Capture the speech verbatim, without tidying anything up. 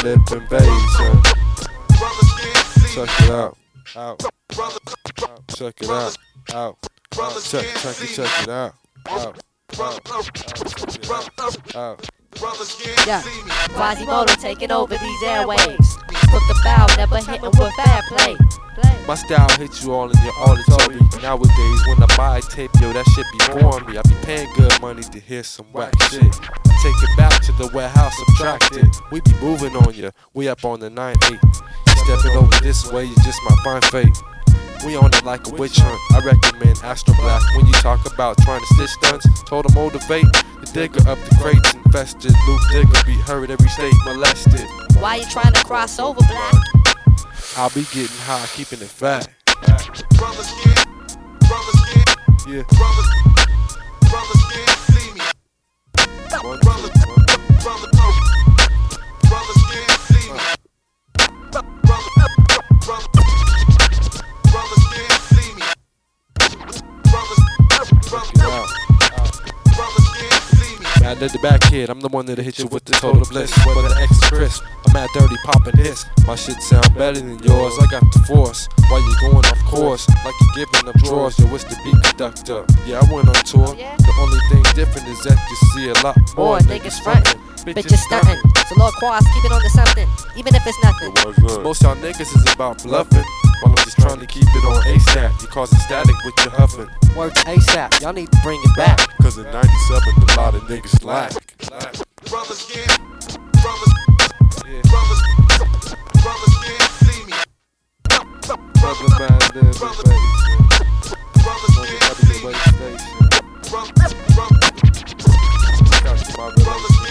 lip invasion. Check it out, out, out. Check it out, out. Check, check it, check it out, out, out, out, out. Yeah, Quasimodo taking over these airwaves. Took the bow, never hitting with fair play. My style hits you all in your auditory. Nowadays, when I buy a tape, yo, that shit be boring me. I be paying good money to hear some whack shit. Take it back to the warehouse, subtract it. We be moving on ya, we up on the nine eight. Stepping over this way, you just my fine fate. We on it like a witch hunt. I recommend Astro Black when you talk about trying to stitch stunts. Told to motivate the digger up the crates infested. Luke Digger be heard every state molested. Why you trying to cross over, Black? I'll be getting high, keeping it fat. Brothers can't, brothers can't, Yeah. brothers, brothers can't see me. One, Brothers, two, one. brothers, brothers can't see me. Brothers, brothers, brothers can't see me. Brothers, brothers, Check it out. brothers can't see me. Mad at the back kid, I'm the one that'll hit you with the total bliss. Whether the X is crisp, I'm mad dirty popping this. My shit sound better than yours, I got the force. While you going off course, like you giving up drawers, yo, it's the beat conductor. Yeah, I went on tour. The only thing different is that you see a lot more More niggas frontin', bitches stuntin'. So Lord Quas, keep it on to something, even if it's nothing. Most y'all niggas is about bluffing, while I'm just trying to keep it on ASAP. You causing static with your huffing. Work ASAP, y'all need to bring it back. Cause in ninety-seven, a lot of niggas lack. Brothers can't, brothers, Yeah. brothers, brothers can't see me. Brother man, live in Brothers, basement. brothers On the can't see W me. A station. Brothers, brothers, Got my brothers